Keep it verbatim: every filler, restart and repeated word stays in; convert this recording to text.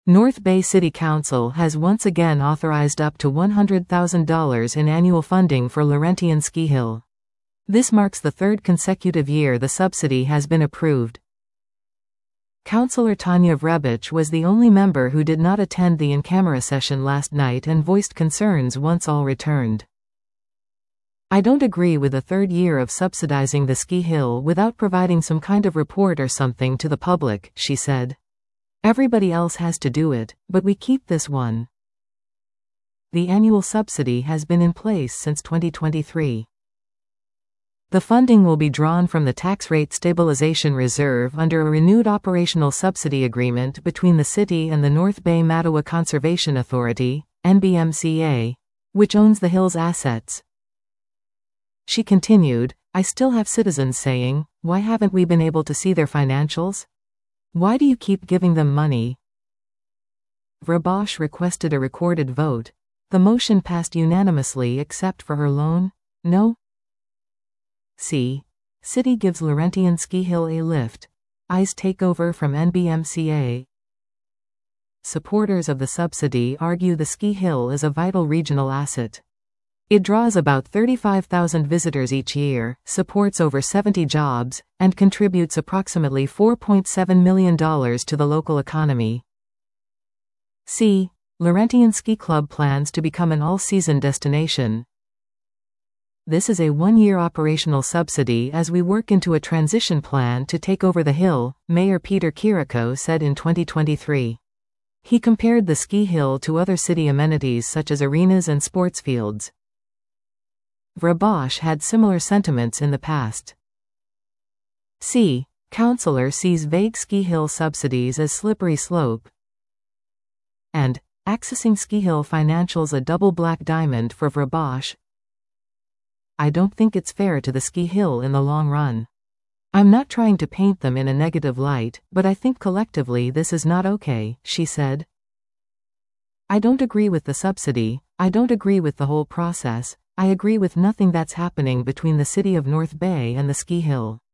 North Bay City Council has once again authorized up to one hundred thousand dollars in annual funding for Laurentian Ski Hill. This marks the third consecutive year the subsidy has been approved. Councillor Tanya Vrebich was the only member who did not attend the in-camera session last night and voiced concerns once all returned. "I don't agree with the third year of subsidizing the ski hill without providing some kind of report or something to the public," she said. "Everybody else has to do it, but we keep this one." The annual subsidy has been in place since twenty twenty-three. The funding will be drawn from the Tax Rate Stabilization Reserve under a renewed operational subsidy agreement between the city and the North Bay Mattawa Conservation Authority, N B M C A, which owns the hill's assets. She continued, "I still have citizens saying, why haven't we been able to see their financials? Why do you keep giving them money?" Vrebich requested a recorded vote. The motion passed unanimously except for her lone no. C. City gives Laurentian Ski Hill a lift. Eyes takeover from N B M C A. Supporters of the subsidy argue the ski hill is a vital regional asset. It draws about thirty-five thousand visitors each year, supports over seventy jobs, and contributes approximately four point seven million dollars to the local economy. C. Laurentian Ski Club plans to become an all-season destination. This is a one-year operational subsidy as we work into a transition plan to take over the hill, Mayor Peter Chirico said in twenty twenty-three. He compared the ski hill to other city amenities such as arenas and sports fields. Vrebich had similar sentiments in the past. C. Councillor sees vague ski hill subsidies as slippery slope. And, accessing ski hill financials a double black diamond for Vrebich. "I don't think it's fair to the ski hill in the long run. I'm not trying to paint them in a negative light, but I think collectively this is not okay," she said. "I don't agree with the subsidy, I don't agree with the whole process, I agree with nothing that's happening between the city of North Bay and the ski hill.